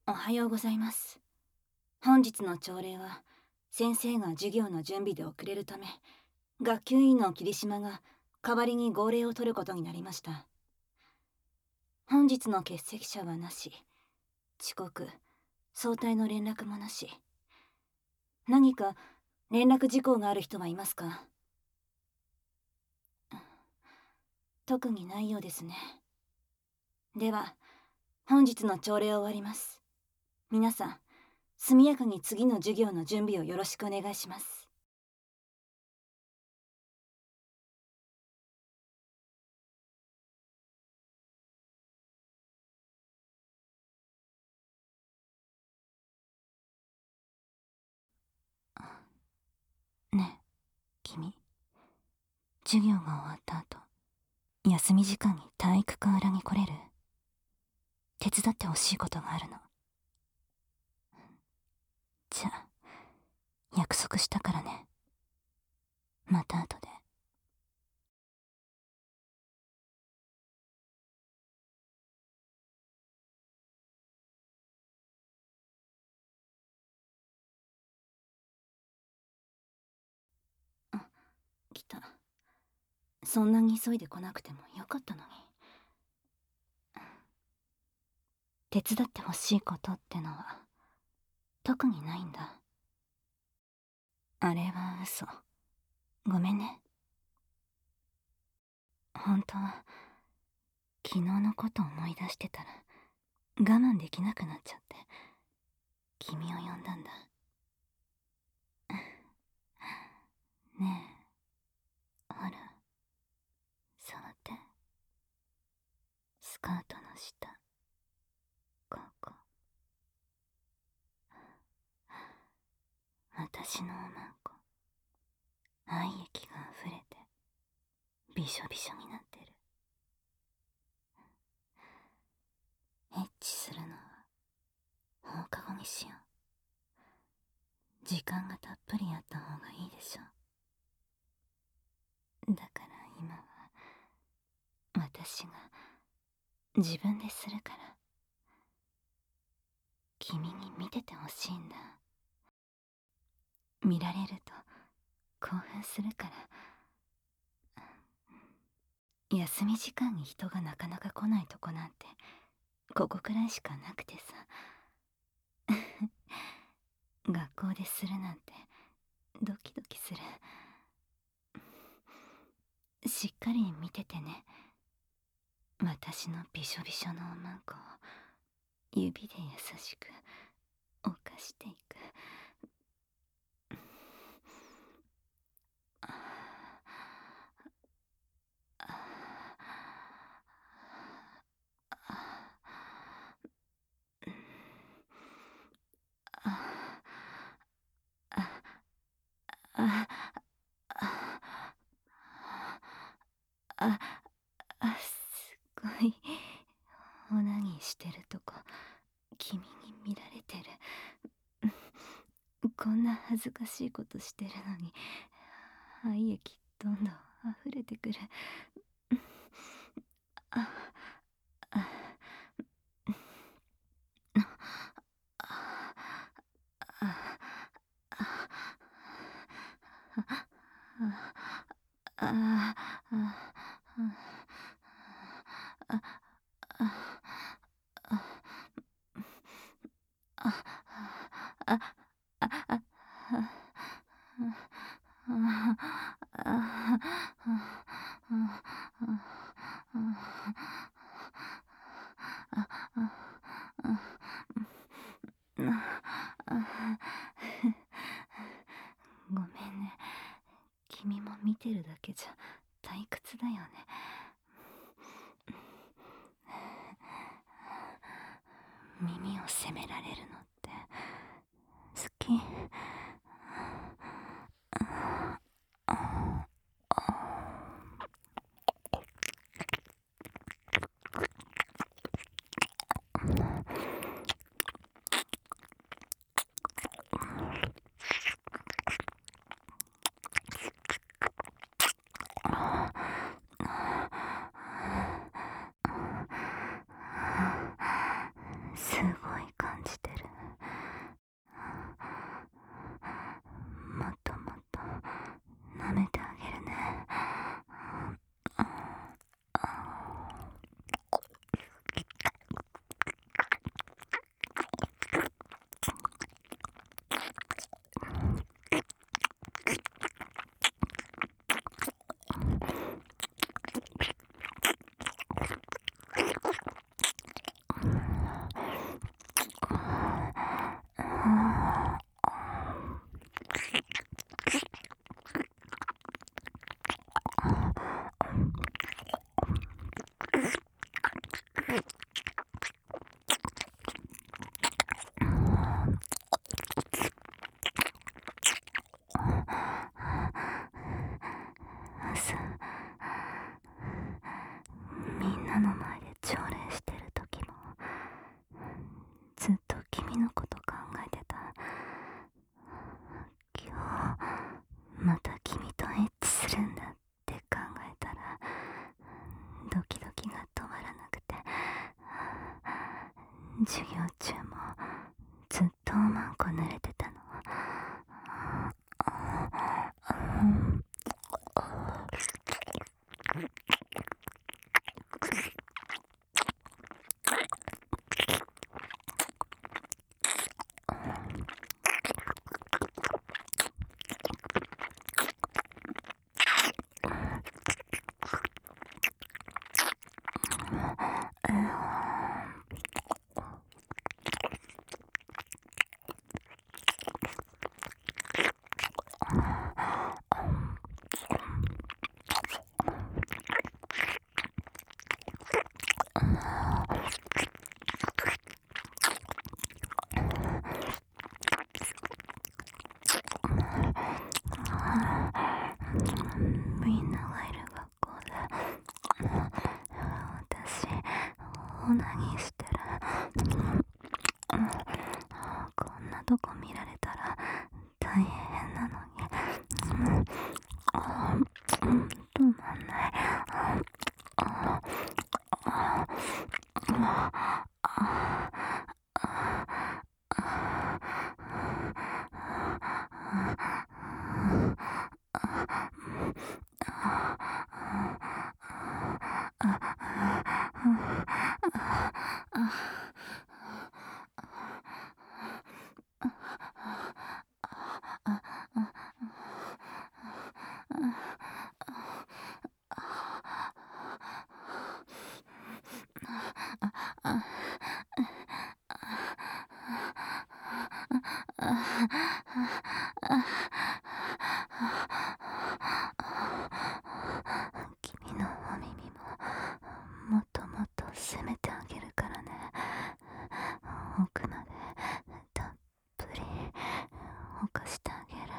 おはようございます。本日の朝礼は、先生が授業の準備で遅れるため、学級委員の霧島が代わりに号令を取ることになりました。本日の欠席者はなし、遅刻、早退の連絡もなし。何か連絡事項がある人はいますか？特にないようですね。では、本日の朝礼を終わります。皆さん、速やかに次の授業の準備をよろしくお願いします。ねえ、君。授業が終わった後、休み時間に体育館裏に来れる？手伝ってほしいことがあるの。じゃあ、約束したからね。また後で。あ、来た。そんなに急いで来なくてもよかったのに。手伝ってほしいことってのは、特にないんだ。あれは嘘。ごめんね。本当は、昨日のこと思い出してたら、我慢できなくなっちゃって、君を呼んだんだ。ねえ、ほら、触って。スカートの下、ここ。私のおまんこ、愛液が溢れてびしょびしょになってる。エッチするのは放課後にしよう。時間がたっぷりあった方がいいでしょ。だから今は私が自分でするから、君に見ててほしいんだ。見られると興奮するから。休み時間に人がなかなか来ないとこなんてここくらいしかなくてさ。学校でするなんてドキドキする。しっかり見ててね。私のびしょびしょのおまんこを指で優しく犯していく。すごいオナニーしてるとこ君に見られてる。こんな恥ずかしいことしてるのに愛液どんどん溢れてくる。ああごめんね。君も見てるだけじゃ退屈だよね。耳を責められるのって好き？すごい感じて朝みんなの前で朝礼してる時もずっと君のこと考えてた。今日また君とエッチするんだって考えたらドキドキが止まらなくて、授業中もずっとおまんこ濡れてたの。みんながいる学校で私オナニーしてる。こんなとこ見られたら大変なのに止まんない。君のお耳ももっともっと攻めてあげるからね。奥までたっぷり犯してあげる。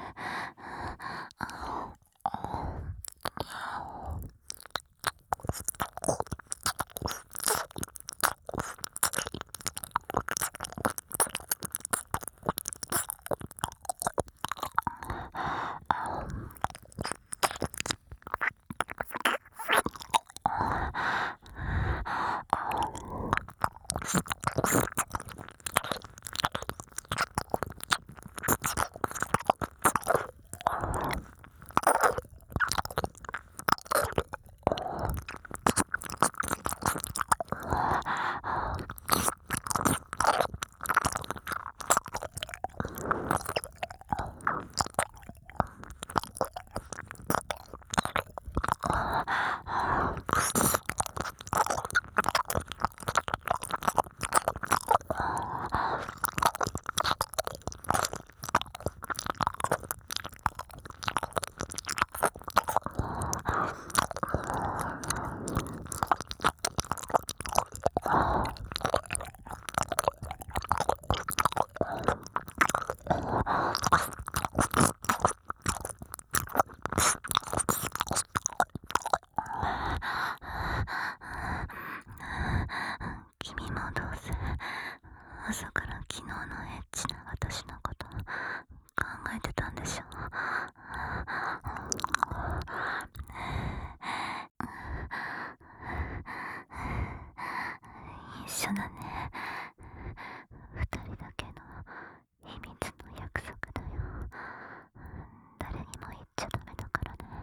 君もどうせ朝から昨日のエッチな私のこと考えてたんでしょ。一緒だね。二人だけの秘密の約束だよ。誰にも言っちゃダメだからね。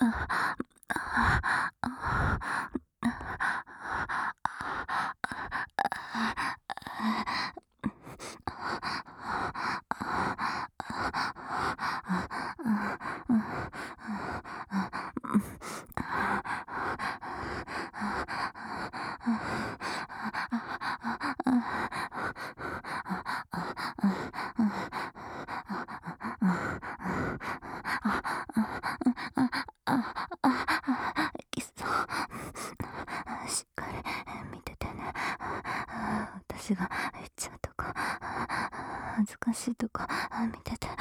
しっかり見ててね。私が言っちゃうとこ、恥ずかしいとこ見てて。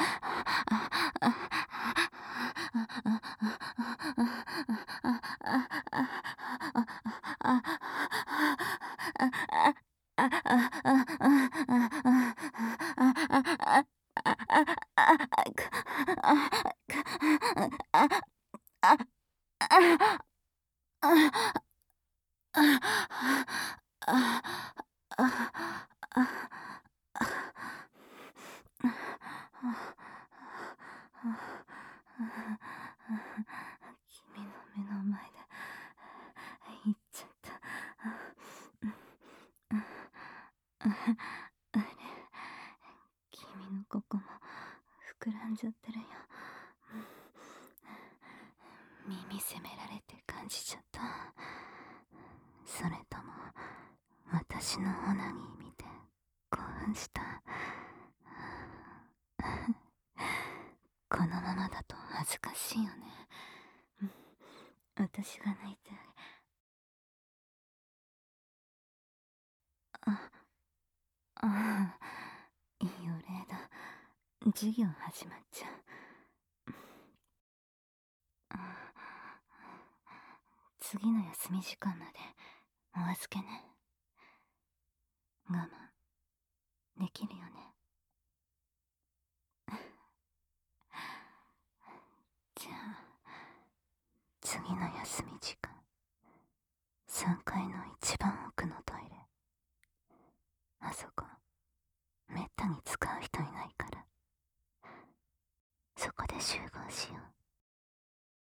君の目の前で言っちゃった。あれ、君のここも膨らんじゃってるよ。耳責められて感じちゃった。それとも私のオナニー見て興奮した？このままだと恥ずかしいよね。私が泣いてあいいお礼だ。授業始まっちゃう。次の休み時間までお預けね。我慢できるよね。じゃあ次の休み時間、3階の一番奥のトイレ。あそこめったに使う人いないから、そこで集合しよう。